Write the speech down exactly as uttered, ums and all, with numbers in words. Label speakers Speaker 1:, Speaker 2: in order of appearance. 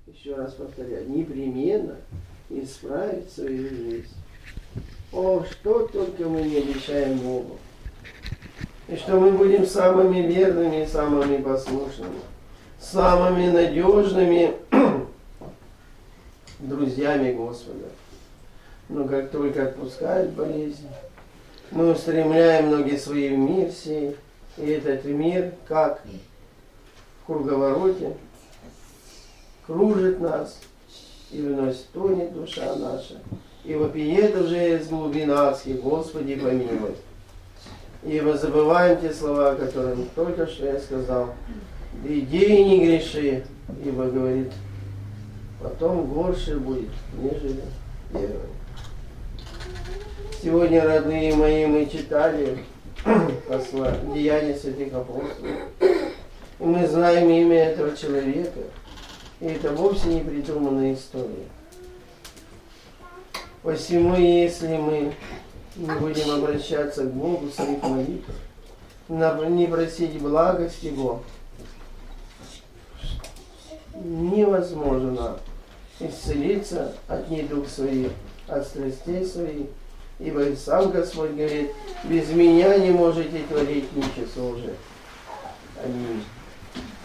Speaker 1: еще раз повторяю, непременно исправить свою жизнь. О, что только мы не обещаем Богу. И что мы будем самыми верными и самыми послушными, самыми надежными друзьями Господа. Но как только отпускает болезнь, мы устремляем ноги свои в мир сей, и этот мир, как в круговороте, кружит нас, и вновь стонет душа наша, и вопиет уже из глубин адских: Господи, помилуй. Ибо забываем те слова, которые только что я сказал: да иди и не греши, ибо, говорит, потом горше будет, нежели первое. Сегодня, родные мои, мы читали посла, Деяния святых апостолов. И мы знаем имя этого человека. И это вовсе не придуманная история. Посему, если мы не будем обращаться к Богу в своих молитвах, не просить благость Его, невозможно исцелиться от недуг своих, от страстей своих. Ибо и сам Господь говорит: без меня не можете творить ничего уже. Аминь.